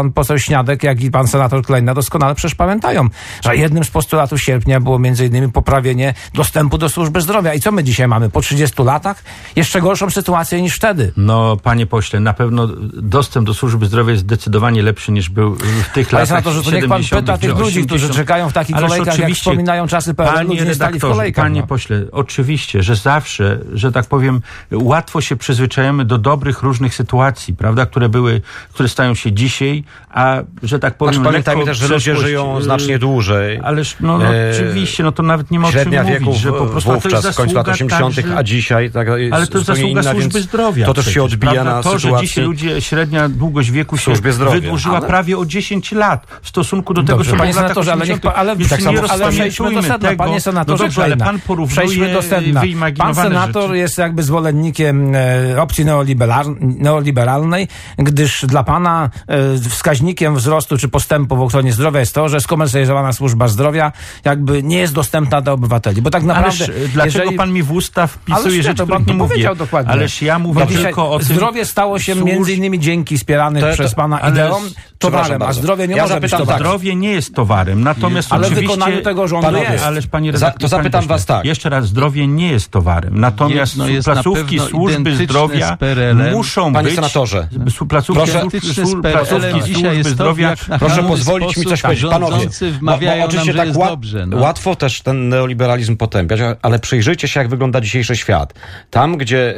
Kosiniak, jak i pan senator Klejna doskonale przecież pamiętają, że jednym z postulatów sierpnia było między innymi poprawienie dostępu do służby zdrowia. I co my dzisiaj mamy? Po trzydziestu latach? Jeszcze gorszą sytuację niż wtedy. No, panie pośle, na pewno dostęp do służby zdrowia jest zdecydowanie lepszy niż był w tych panie latach senatorze, to niech pan pyta tych ludzi, którzy czekają w takich Ależ kolejkach, jak wspominają czasy P R L-u, ludzie nie stali w kolejkach. Panie no. pośle, oczywiście, że zawsze, że tak powiem, łatwo się przyzwyczajamy do dobrych różnych sytuacji, prawda, które były, które stają się dzisiaj, a że tak powiem... Znaczy, pamiętajmy też, że ludzie żyją znacznie dłużej. Ależ, no, no e, oczywiście, no to nawet nie ma o czym średnia mówić, wieku że po prostu wówczas, to jest w końcu lat osiemdziesiątych, także, a dzisiaj tak jest ale to jest zasługa inna, służby zdrowia. To też przecież, się odbija prawda? na to, sytuacji... że dzisiaj ludzie, średnia długość wieku się wydłużyła ale... prawie o dziesięć lat w stosunku do tego, dobrze, co panie było w latach senatorze, ale niech osiemdziesiątych. pan, ale tak samo, ale przejdźmy do sedna, tego, panie senatorze, no dobrze, ale pan przejdźmy do sedna. Pan senator rzeczy. jest jakby zwolennikiem e, opcji neoliberal, neoliberalnej, gdyż dla pana e, wskaźnikiem wzrostu czy postępu w ochronie zdrowia jest to, że skomercjalizowana służba zdrowia jakby nie jest dostępna dla obywateli. Bo tak naprawdę... Ależ dlaczego jeżeli... pan mi w usta wpisuje rzeczy, to pan nie powiedział mówię. dokładnie. Ależ ja mówię Dobrze, tylko o tym... Zdrowie stało się służ... między innymi dzięki wspieranych to, to, przez pana ale... ideom towarem, a zdrowie nie ja może być zapytam towarem. tak. Zdrowie nie jest towarem, natomiast ale oczywiście... w wykonaniu tego rządu panowie, jest. Ależ panie Za, redaktor, to zapytam panie was tak. Jeszcze raz, zdrowie nie jest towarem, natomiast Jedno jest placówki służby zdrowia muszą panie być... senatorze, placówki proszę, służb, placówki służby zdrowia... Proszę pozwolić mi coś powiedzieć. Panowie, no, bo oczywiście nam, tak jest łat, dobrze, no. łatwo też ten neoliberalizm potępiać, ale przyjrzyjcie się, jak wygląda dzisiejszy świat. Tam, gdzie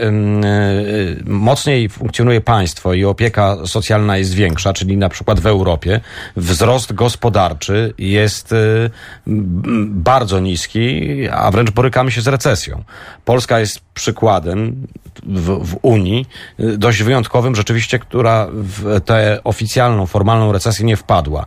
y, mocniej funkcjonuje państwo i opieka socjalna jest większa, czyli na przykład w Europie, wzrost gospodarczy jest y, bardzo niski, a wręcz borykamy się z recesją. Polska jest przykładem w, w Unii dość wyjątkowym rzeczywiście, która w tę oficjalną, formalną recesję nie wpadła.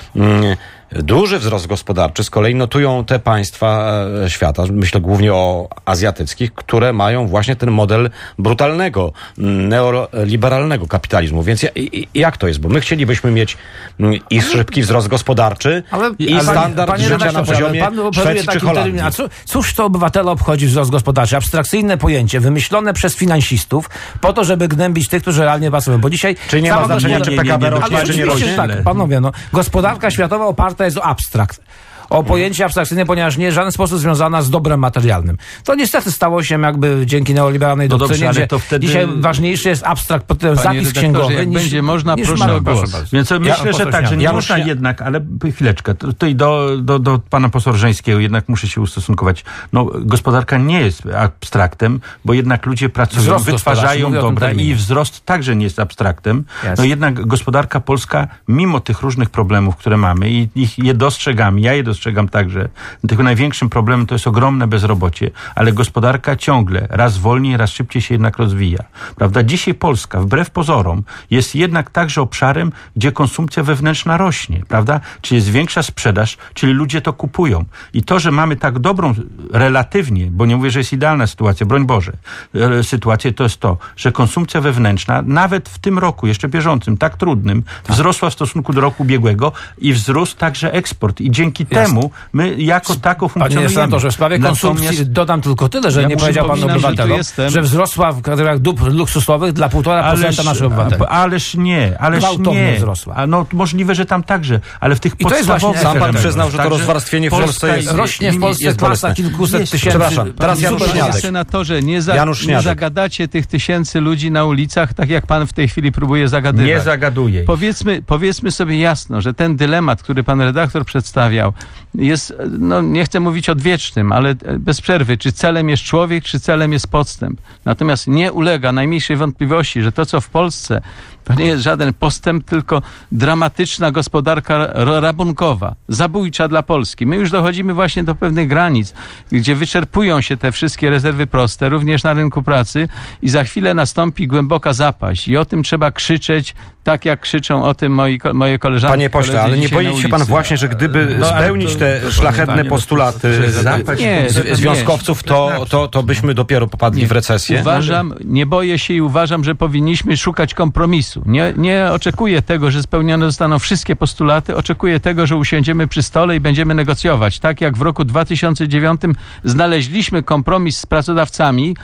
Duży wzrost gospodarczy z kolei notują te państwa świata, myślę głównie o azjatyckich, które mają właśnie ten model brutalnego, neoliberalnego kapitalizmu. Więc jak to jest? Bo my chcielibyśmy mieć i szybki wzrost gospodarczy, ale, i ale, standard panie, życia na poziomie pan Szwecji czy Holandii. A co, cóż to obywatela obchodzi wzrost gospodarczy? Abstrakcyjne pojęcie, wymyślone przez finansistów po to, żeby gnębić tych, którzy realnie pracują. Bo dzisiaj... Czyli nie ma znaczenia, czy P K B rośnie, czy nie rośnie? Tak, panowie, no, gospodarka światowa oparta jest o abstrakt. O pojęcie abstrakcyjne, ponieważ nie jest w żaden sposób związana z dobrem materialnym. To niestety stało się jakby dzięki neoliberalnej no doktrynie, dobrze, gdzie to wtedy... dzisiaj ważniejszy jest abstrakt pod tym zapis księgowy. Jak niż, będzie można, niż proszę o głos. Więc ja myślę, że tak, że nie ja można muszę... jednak, ale chwileczkę, tutaj do, do, do pana posła Żeńskiego jednak muszę się ustosunkować. No, gospodarka nie jest abstraktem, bo jednak ludzie pracują, wzrost wytwarzają dobra i wzrost także nie jest abstraktem. Yes. No jednak gospodarka polska, mimo tych różnych problemów, które mamy i ich je dostrzegam, ja je dostrzegam także, tylko największym problemem to jest ogromne bezrobocie, ale gospodarka ciągle raz wolniej, raz szybciej się jednak rozwija. Prawda? Dzisiaj Polska, wbrew pozorom, jest jednak także obszarem, gdzie konsumpcja wewnętrzna rośnie, prawda? Czyli jest większa sprzedaż, czyli ludzie to kupują. I to, że mamy tak dobrą, relatywnie, bo nie mówię, że jest idealna sytuacja, broń Boże, sytuację, to jest to, że konsumpcja wewnętrzna, nawet w tym roku, jeszcze bieżącym, tak trudnym, tak. wzrosła w stosunku do roku ubiegłego i wzrósł także eksport. I dzięki jest. temu my jako tako funkcjonujemy. Panie senatorze, w sprawie konsumpcji Natomiast dodam tylko tyle, że ja nie powiedział pan obywatelom, że, że wzrosła w kategoriach dóbr luksusowych dla półtora procenta naszych obywateli. Ależ nie, ależ nie. wzrosła. A no możliwe, że tam także, ale w tych I podstawowych... Sam pan przyznał, że to rozwarstwienie w Polsce jest... Rośnie w Polsce klasa kilkuset tysięcy. Przepraszam, teraz Janusz Śniadek. Panie senatorze, nie, za, nie zagadacie tych tysięcy ludzi na ulicach, tak jak pan w tej chwili próbuje zagadywać. Nie zagaduję. Powiedzmy, powiedzmy sobie jasno, że ten dylemat, który pan redaktor przedstawiał, jest, no nie chcę mówić odwiecznym, ale bez przerwy, czy celem jest człowiek, czy celem jest podstęp. Natomiast nie ulega najmniejszej wątpliwości, że to, co w Polsce, to nie jest żaden postęp, tylko dramatyczna gospodarka rabunkowa, zabójcza dla Polski. My już dochodzimy właśnie do pewnych granic, gdzie wyczerpują się te wszystkie rezerwy proste, również na rynku pracy i za chwilę nastąpi głęboka zapaść. I o tym trzeba krzyczeć, tak jak krzyczą o tym moi, moje koleżanki. Panie pośle, ale nie boi się pan właśnie, że gdyby no, spełnić te to, szlachetne panie, postulaty no, nie, z, związkowców, to, to, to byśmy dopiero popadli nie, w recesję? Uważam, nie boję się i uważam, że powinniśmy szukać kompromisu. Nie, nie oczekuję tego, że spełnione zostaną wszystkie postulaty. Oczekuję tego, że usiądziemy przy stole i będziemy negocjować. Tak jak w roku dwa tysiące dziewiątym znaleźliśmy kompromis z pracodawcami,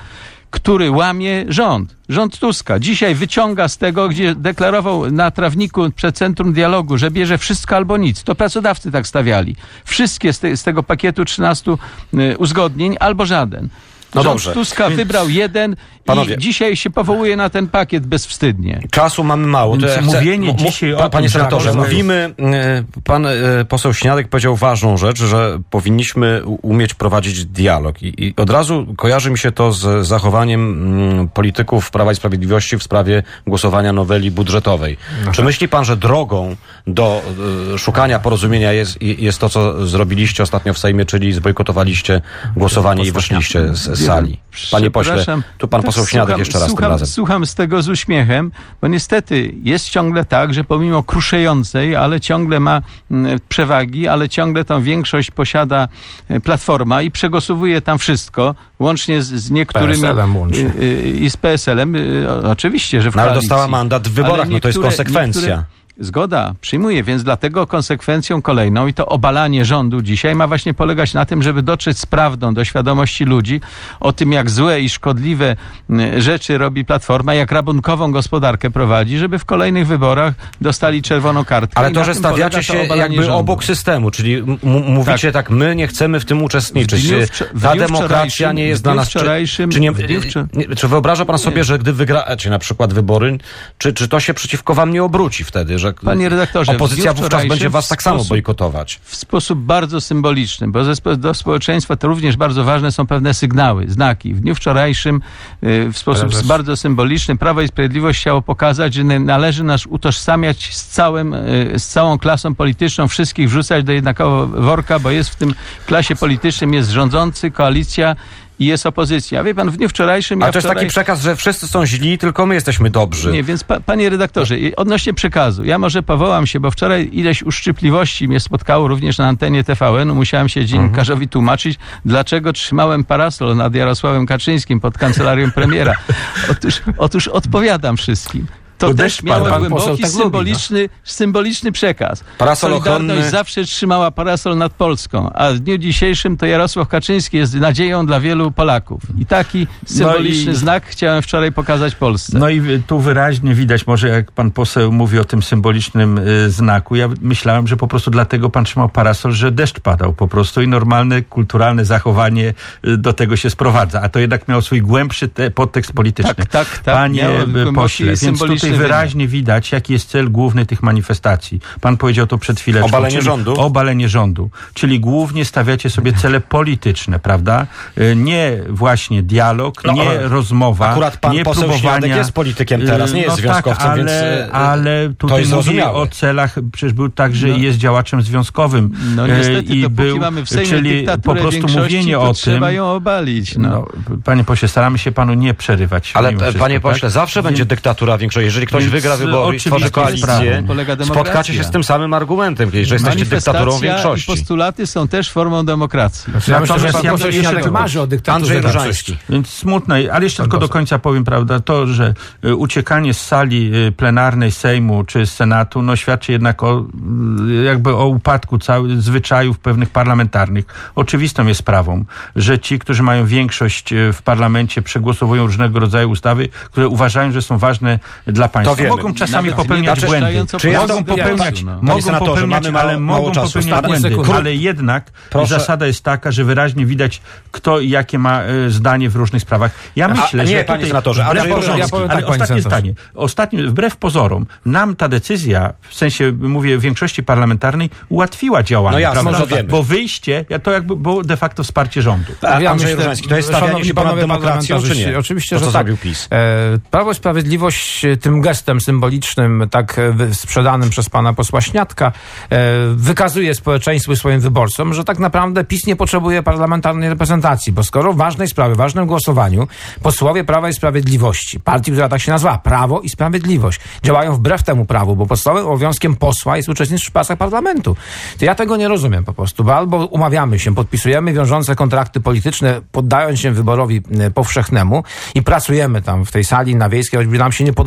który łamie rząd. Rząd Tuska dzisiaj wyciąga z tego, gdzie deklarował na trawniku przed Centrum Dialogu, że bierze wszystko albo nic. To pracodawcy tak stawiali. Wszystkie z, te, z tego pakietu trzynastu y, uzgodnień albo żaden. No Rząd dobrze. Tuska Więc... wybrał jeden Panowie. i dzisiaj się powołuje na ten pakiet bezwstydnie. Czasu mamy mało. To ja mówienie chcę, dzisiaj pa, o Panie tym, senatorze, że... mówimy, pan poseł Śniadek powiedział ważną rzecz, że powinniśmy umieć prowadzić dialog. I, i od razu kojarzy mi się to z zachowaniem m, polityków Prawa i Sprawiedliwości w sprawie głosowania noweli budżetowej. Aha. Czy myśli pan, że drogą do y, szukania porozumienia jest, jest to, co zrobiliście ostatnio w Sejmie, czyli zbojkotowaliście głosowanie i wyszliście z, z sali? Panie pośle, tu pan poseł Śniadek słucham, jeszcze raz słucham, tym razem. Słucham z tego z uśmiechem, bo niestety jest ciągle tak, że pomimo kruszejącej, ale ciągle ma m, przewagi, ale ciągle tą większość posiada e, Platforma i przegłosowuje tam wszystko, łącznie z, z niektórymi... P S L-em łącznie. Y, y, I z P S L-em, y, oczywiście, że w no, ale koalicji. dostała mandat w wyborach, niektóre, no to jest konsekwencja. Niektóre, Zgoda, przyjmuję, więc dlatego konsekwencją kolejną i to obalanie rządu dzisiaj ma właśnie polegać na tym, żeby dotrzeć z prawdą do świadomości ludzi o tym, jak złe i szkodliwe rzeczy robi Platforma, jak rabunkową gospodarkę prowadzi, żeby w kolejnych wyborach dostali czerwoną kartkę. Ale to, że stawiacie się jakby rządu. obok systemu, czyli m- mówicie tak. tak, my nie chcemy w tym uczestniczyć. W dniu wczor- w Ta demokracja nie jest dla nas... Wczorajszym, czy, nie, wczor- nie, czy wyobraża pan sobie, nie. że gdy wygracie na przykład wybory, czy, czy to się przeciwko wam nie obróci wtedy, że Panie redaktorze, opozycja wówczas będzie was tak samo bojkotować? W sposób bardzo symboliczny, bo ze, do społeczeństwa to również bardzo ważne są pewne sygnały, znaki. W dniu wczorajszym w sposób też... bardzo symboliczny Prawo i Sprawiedliwość chciało pokazać, że należy nas utożsamiać z, całym, z całą klasą polityczną, wszystkich wrzucać do jednego worka, bo jest w tym klasie politycznym, jest rządzący, koalicja i jest opozycja. Wie pan, w dniu wczorajszym... A ja to jest wczoraj... taki przekaz, że wszyscy są źli, tylko my jesteśmy dobrzy. Nie, więc pa, panie redaktorze, odnośnie przekazu, ja może powołam się, bo wczoraj ileś uszczypliwości mnie spotkało również na antenie T V N. Musiałem się dziennikarzowi mhm. tłumaczyć, dlaczego trzymałem parasol nad Jarosławem Kaczyńskim pod kancelarią premiera. Otóż, otóż odpowiadam wszystkim. To Bo też miało pan, głęboki, pan tak symboliczny, lubi, no? symboliczny przekaz. Parasol Solidarność ochronny... zawsze trzymała parasol nad Polską, a w dniu dzisiejszym to Jarosław Kaczyński jest nadzieją dla wielu Polaków. I taki symboliczny no i... znak chciałem wczoraj pokazać Polsce. No i tu wyraźnie widać, może jak pan poseł mówi o tym symbolicznym y, znaku, ja myślałem, że po prostu dlatego pan trzymał parasol, że deszcz padał po prostu i normalne, kulturalne zachowanie y, do tego się sprowadza. A to jednak miał swój głębszy te, podtekst polityczny. Tak, tak, tak. Panie pośle, więc tutaj wyraźnie widać, jaki jest cel główny tych manifestacji. Pan powiedział to przed chwileczką. Obalenie rządu. Obalenie rządu. Czyli głównie stawiacie sobie cele polityczne, prawda? Nie właśnie dialog, no, nie rozmowa, akurat pan nie poseł próbowania... Śniadek jest politykiem teraz, nie jest no związkowcem, tak, ale, więc ale tutaj mówi o celach, przecież był także no. jest działaczem związkowym. No niestety, i dopóki był, mamy w Sejmie czyli po prostu mówienie o tym... trzeba ją obalić. No. No, panie pośle, staramy się panu nie przerywać. Ale wszystko, panie pośle, tak? zawsze będzie dyktatura większości. Jeżeli ktoś Więc wygra wybory i stworzy koalicję, spotkacie się z tym samym argumentem, że jesteście dyktaturą większości. I postulaty są też formą demokracji. Ja myślę, że pan poseł Śniadek marzy o dyktaturze. Andrzej Różański. Więc smutne, ale jeszcze tylko do końca powiem, prawda, to, że uciekanie z sali plenarnej Sejmu czy z Senatu, no świadczy jednak o, jakby o upadku całych zwyczajów pewnych parlamentarnych. Oczywistą jest sprawą, że ci, którzy mają większość w parlamencie, przegłosowują różnego rodzaju ustawy, które uważają, że są ważne dla państwa. Mogą czasami Nawet popełniać błędy. Czy ja mogą popełniać, no. mogą popełniać ale mało, mogą popełniać błędy. Sekund. Ale jednak Proszę. zasada jest taka, że wyraźnie widać, kto i jakie ma e, zdanie w różnych sprawach. Ja myślę, A, że nie, tutaj, panie senatorze, ale, wbrew, ja ja powiem, ale tak, ostatnie zdanie. Ostatnie, wbrew pozorom, nam ta decyzja, w sensie mówię większości parlamentarnej, ułatwiła działanie. No jasne, prawda? wiemy. Bo wyjście, to jakby było de facto wsparcie rządu. A ja Andrzej Różański, to jest stawianie się ponad demokracją, czy nie? Oczywiście, to, co że zrobił tak. PiS. E, Prawo i Sprawiedliwość tym gestem symbolicznym, tak sprzedanym przez pana posła Śniadka, e, wykazuje społeczeństwu i swoim wyborcom, że tak naprawdę PiS nie potrzebuje parlamentarnej reprezentacji, bo skoro w ważnej sprawie, w ważnym głosowaniu posłowie Prawa i Sprawiedliwości, partii, która tak się nazywa, Prawo i Sprawiedliwość, działają wbrew temu prawu, bo podstawowym obowiązkiem posła jest uczestnictwo w pracach parlamentu. To ja tego nie rozumiem po prostu, bo albo umawiamy się, podpisujemy wiążące kontrakty polityczne, poddając się wyborowi powszechnemu i pracujemy tam w tej sali na Wiejskiej, choćby nam się nie podobało to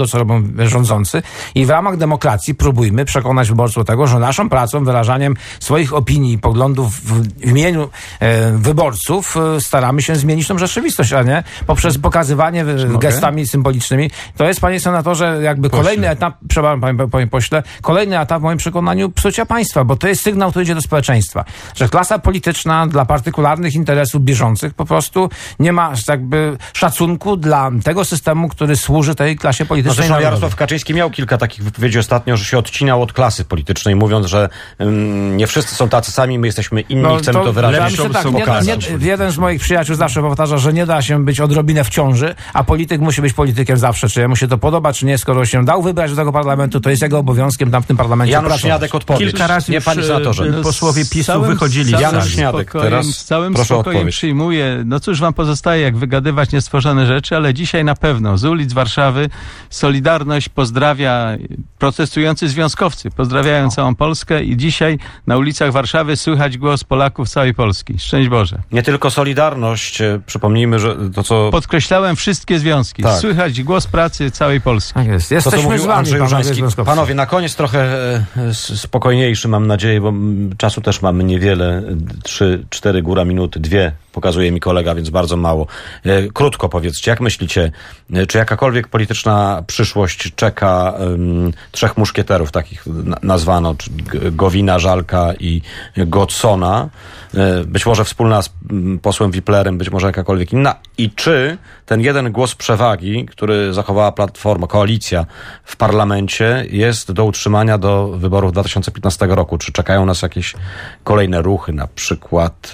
tego, co robią rządzący i w ramach demokracji próbujmy przekonać wyborców do tego, że naszą pracą, wyrażaniem swoich opinii i poglądów w imieniu e, wyborców e, staramy się zmienić tą rzeczywistość, a nie poprzez pokazywanie e, gestami symbolicznymi. To jest, panie senatorze, jakby Pośle. kolejny etap, przepraszam, panie, panie pośle, kolejny etap w moim przekonaniu psucia państwa, bo to jest sygnał, który idzie do społeczeństwa, że klasa polityczna dla partykularnych interesów bieżących po prostu nie ma jakby szacunku dla tego systemu, który służy tej klasie politycznej. No, Jarosław Kaczyński miał kilka takich wypowiedzi ostatnio, że się odcinał od klasy politycznej, mówiąc, że um, nie wszyscy są tacy sami, my jesteśmy inni, no, chcemy to, to wyrazić. Ja myślę, tak, nie, nie, jeden z moich przyjaciół zawsze powtarza, że nie da się być odrobinę w ciąży, a polityk musi być politykiem zawsze. Czy mu się to podoba, czy nie, skoro się dał wybrać do tego parlamentu, to jest jego obowiązkiem tam w tym parlamencie Janusz pracować. Śniadek odpowiedź. Kilka razy nie, panie senatorze. Posłowie PiSu całym, wychodzili. Całym Janusz Śniadek, spokojem, teraz z całym proszę spokojem odpowiedź. przyjmuję. No cóż wam pozostaje, jak wygadywać niestworzone rzeczy, ale dzisiaj na pewno z ulic Warszawy Solidarność pozdrawia protestujący związkowcy, pozdrawiają całą Polskę i dzisiaj na ulicach Warszawy słychać głos Polaków z całej Polski. Szczęść Boże. Nie tylko Solidarność, przypomnijmy, że to co... Podkreślałem wszystkie związki. Tak. Słychać głos pracy całej Polski. Tak jest. Jesteśmy to, co z wami, panowie, panowie, na koniec trochę e, spokojniejszy, mam nadzieję, bo czasu też mamy niewiele. Trzy, cztery góra minuty, dwie pokazuje mi kolega, więc bardzo mało. E, krótko powiedzcie, jak myślicie, e, czy jakakolwiek polityczna przyszłość czeka um, trzech muszkieterów, takich na, nazwano, czy Gowina, Żalka i Godsona, e, być może wspólna z m, posłem Wiplerem, być może jakakolwiek inna, i czy ten jeden głos przewagi, który zachowała Platforma, koalicja w parlamencie, jest do utrzymania do wyborów dwa tysiące piętnastego roku? Czy czekają nas jakieś kolejne ruchy, na przykład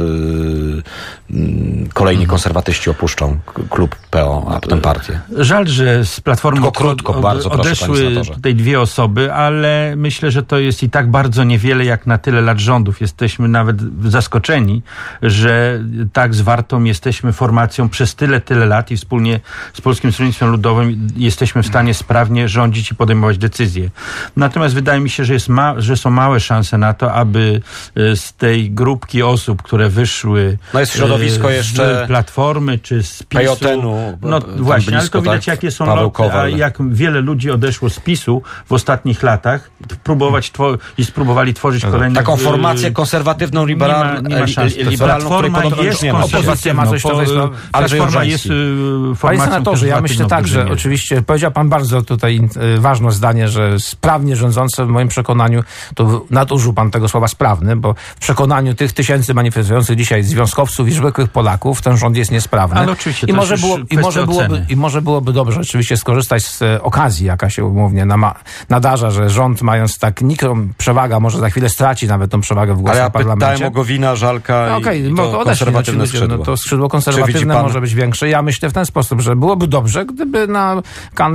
yy, yy, kolejni konserwatyści opuszczą klub P O, a potem partię? Żal, że z Platformy Tylko krótko, od, bardzo proszę, odeszły tutaj dwie osoby, ale myślę, że to jest i tak bardzo niewiele jak na tyle lat rządów. Jesteśmy nawet zaskoczeni, że tak zwartą jesteśmy formacją przez tyle, tyle lat i wspólnie z Polskim Stronnictwem Ludowym jesteśmy w stanie sprawnie rządzić i podejmować decyzje. Natomiast wydaje mi się, że, jest ma, że są małe szanse na to, aby z tej grupki osób, które wyszły no jest środowisko z jeszcze Platformy czy z PiSu, Pejotenu, no właśnie, blisko, ale to widać, tak, jakie są Paweł loty, Kowal. a jak wiele ludzi odeszło z PiSu w ostatnich latach próbować two- i spróbowali tworzyć kolejne... Taką formację konserwatywną, liberalną, nie ma, nie ma szans. liberalną, której podobno jest nie ma. Opozycja ma coś, co jest... Platforma jest Panie senatorze, ja myślę tak, że oczywiście powiedział pan bardzo tutaj y, ważne zdanie, że sprawnie rządzące w moim przekonaniu, to nadużył pan tego słowa sprawny, bo w przekonaniu tych tysięcy manifestujących dzisiaj związkowców i zwykłych Polaków ten rząd jest niesprawny. Ale oczywiście, I może, było, i, może byłoby, I może byłoby dobrze oczywiście skorzystać z e, okazji, jaka się umownie nama, nadarza, że rząd, mając tak niką przewagę, może za chwilę straci nawet tą przewagę w głosach Ale ja w parlamencie. pytałem o Gowina, Żalka no, okay, i to konserwatywne skrzydło. No, to skrzydło konserwatywne może być większe. Ja myślę w ten sposób, że byłoby dobrze, gdyby na,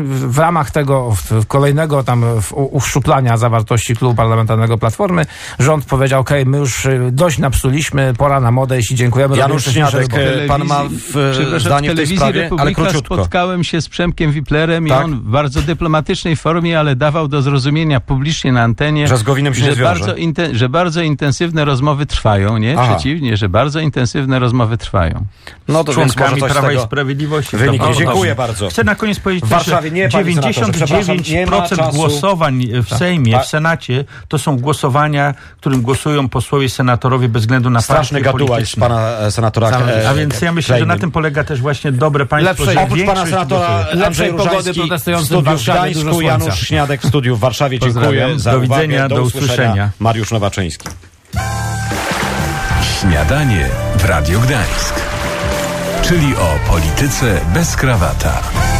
w ramach tego w, kolejnego tam w, uszczuplania zawartości klubu parlamentarnego Platformy rząd powiedział, okej, okay, my już dość napsuliśmy, pora nam odejść i dziękujemy. Janusz Śniadek, pan ma w, zdanie w tej sprawie, Republika ale króciutko. Spotkałem się z Przemkiem Wiplerem tak? i on w bardzo dyplomatycznej formie, ale dawał do zrozumienia publicznie na antenie, że z Gowinem się że, nie zwiąże. bardzo inten- że bardzo intensywne rozmowy trwają, nie? Aha. Przeciwnie, że bardzo intensywne rozmowy trwają. No to więc może coś Prawa z tego i Sprawiedliwości. wyniki. No, Dziękuję dobrze. bardzo. Chcę na koniec powiedzieć, w Warszawie nie, że dziewięćdziesiąt dziewięć procent głosowań w Sejmie, w Senacie to są głosowania, którym głosują posłowie, senatorowie bez względu na straszny gaduła z pana senatora. A więc ja myślę, że na tym polega też właśnie dobre państwo. Lepszej, oprócz pana senatora Andrzej Różański w studiu w Gdańsku, Janusz Śniadek w studiu w Warszawie. Dziękuję za do uwagę. widzenia, do, do usłyszenia. Mariusz Nowaczyński. Śniadanie w Radiu Gdańsk. Czyli o polityce bez krawata.